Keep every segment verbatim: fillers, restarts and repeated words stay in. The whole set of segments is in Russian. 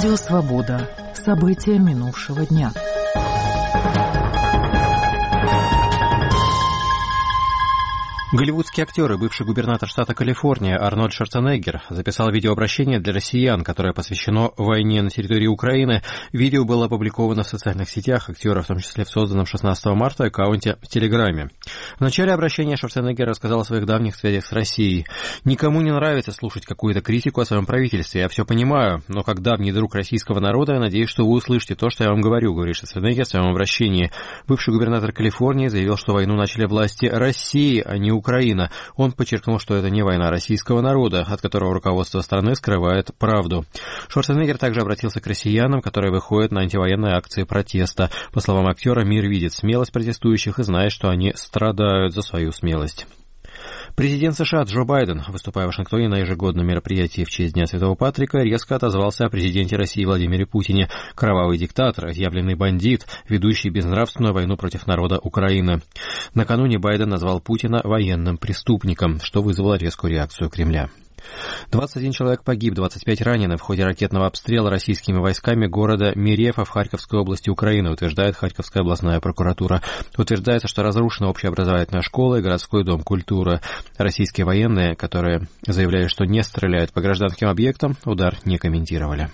Радио «Свобода». События минувшего дня. Голливудский актер и бывший губернатор штата Калифорния Арнольд Шварценеггер записал видеообращение для россиян, которое посвящено войне на территории Украины. Видео было опубликовано в социальных сетях актера, в том числе в созданном шестнадцатого марта аккаунте в Телеграме. В начале обращения Шварценеггер рассказал о своих давних связях с Россией. «Никому не нравится слушать какую-то критику о своем правительстве, я все понимаю, но как давний друг российского народа, я надеюсь, что вы услышите то, что я вам говорю», — говорит Шварценеггер в своем обращении. Бывший губернатор Калифорнии заявил, что войну начали власти России, а не Украины. Украина. Он подчеркнул, что это не война российского народа, от которого руководство страны скрывает правду. Шварценеггер также обратился к россиянам, которые выходят на антивоенные акции протеста. По словам актера, мир видит смелость протестующих и знает, что они страдают за свою смелость. Президент США Джо Байден, выступая в Вашингтоне на ежегодном мероприятии в честь Дня Святого Патрика, резко отозвался о президенте России Владимире Путине. Кровавый диктатор, изъявленный бандит, ведущий безнравственную войну против народа Украины. Накануне Байден назвал Путина военным преступником, что вызвало резкую реакцию Кремля. двадцать один человек погиб, двадцать пять ранены в ходе ракетного обстрела российскими войсками города Мерефа в Харьковской области Украины, утверждает Харьковская областная прокуратура. Утверждается, что разрушена общеобразовательная школа и городской дом культуры. Российские военные, которые заявляют, что не стреляют по гражданским объектам, удар не комментировали.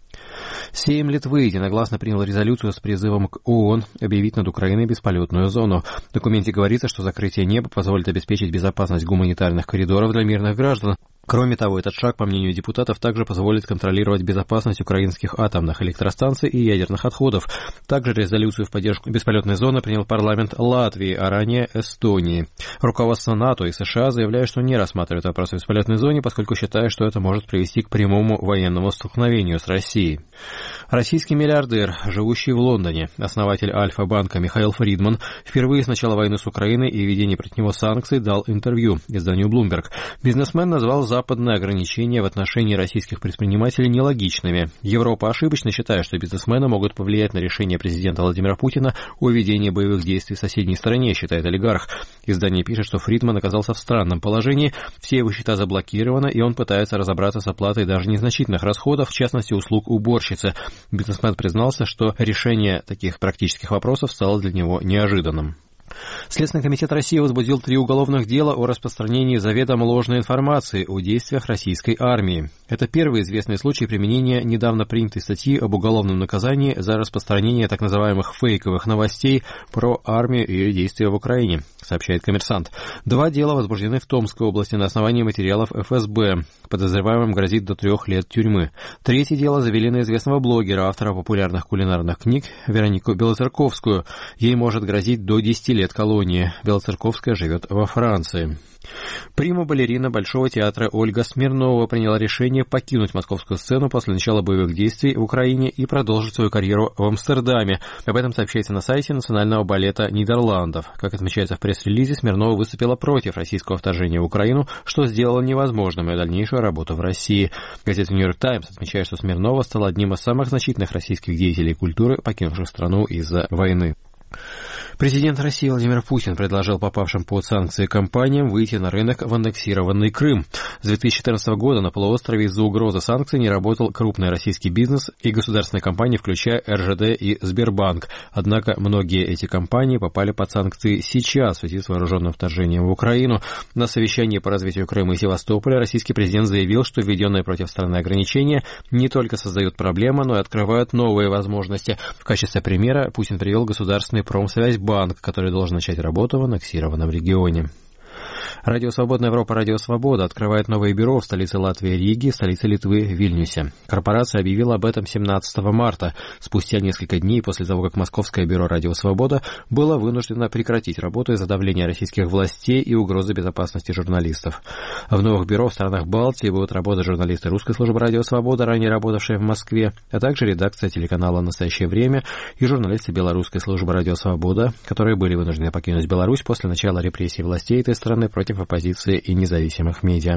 Сейм Литвы единогласно принял резолюцию с призывом к ООН объявить над Украиной бесполетную зону. В документе говорится, что закрытие неба позволит обеспечить безопасность гуманитарных коридоров для мирных граждан. Кроме того, этот шаг, по мнению депутатов, также позволит контролировать безопасность украинских атомных электростанций и ядерных отходов. Также резолюцию в поддержку бесполетной зоны принял парламент Латвии, а ранее Эстонии. Руководство НАТО и США заявляют, что не рассматривают вопрос о бесполетной зоне, поскольку считают, что это может привести к прямому военному столкновению с Россией. Российский миллиардер, живущий в Лондоне, основатель Альфа-банка Михаил Фридман, впервые с начала войны с Украиной и введения против него санкций дал интервью изданию Bloomberg. Бизнесмен назвал западные ограничения в отношении российских предпринимателей нелогичными. Европа ошибочно считает, что бизнесмены могут повлиять на решение президента Владимира Путина о ведении боевых действий в соседней стране, считает олигарх. Издание пишет, что Фридман оказался в странном положении, все его счета заблокированы, и он пытается разобраться с оплатой даже незначительных расходов, в частности услуг уборщицы. Бизнесмен признался, что решение таких практических вопросов стало для него неожиданным. Следственный комитет России возбудил три уголовных дела о распространении заведомо ложной информации о действиях российской армии. Это первый известный случай применения недавно принятой статьи об уголовном наказании за распространение так называемых фейковых новостей про армию и ее действия в Украине, сообщает «Коммерсант». Два дела возбуждены в Томской области на основании материалов эф эс бэ. Подозреваемым грозит до трех лет тюрьмы. Третье дело завели на известного блогера, автора популярных кулинарных книг Веронику Белоцерковскую. Ей может грозить до десяти лет колонии. Белоцерковская живет во Франции. Прима-балерина Большого театра Ольга Смирнова приняла решение покинуть московскую сцену после начала боевых действий в Украине и продолжить свою карьеру в Амстердаме. Об этом сообщается на сайте Национального балета Нидерландов. Как отмечается в пресс-релизе, Смирнова выступила против российского вторжения в Украину, что сделало невозможным ее дальнейшую работу в России. Газета «Нью-Йорк Таймс» отмечает, что Смирнова стала одним из самых значительных российских деятелей культуры, покинувших страну из-за войны. Президент России Владимир Путин предложил попавшим под санкции компаниям выйти на рынок в аннексированный Крым. С две тысячи четырнадцатого года на полуострове из-за угрозы санкций не работал крупный российский бизнес и государственные компании, включая эр жэ дэ и Сбербанк. Однако многие эти компании попали под санкции сейчас в связи с вооруженным вторжением в Украину. На совещании по развитию Крыма и Севастополя российский президент заявил, что введенные против страны ограничения не только создают проблемы, но и открывают новые возможности. В качестве примера Путин привел государственный Промсвязьбанк, который должен начать работу в аннексированном регионе. Радио «Свободная Европа», Радио «Свобода» открывает новое бюро в столице Латвии Риге, столице Литвы Вильнюсе. Корпорация объявила об этом семнадцатого марта, спустя несколько дней после того, как московское бюро «Радио «Свобода» было вынуждено прекратить работу из-за давления российских властей и угрозы безопасности журналистов. В новых бюро в странах Балтии будут работать журналисты русской службы «Радио «Свобода», ранее работавшие в Москве, а также редакция телеканала «Настоящее время» и журналисты белорусской службы «Радио «Свобода», которые были вынуждены покинуть Беларусь после начала репрессий властей этой страны против оппозиции и независимых медиа.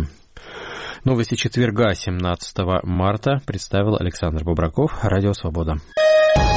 Новости четверга, семнадцатого марта, представил Александр Бубраков, Радио «Свобода».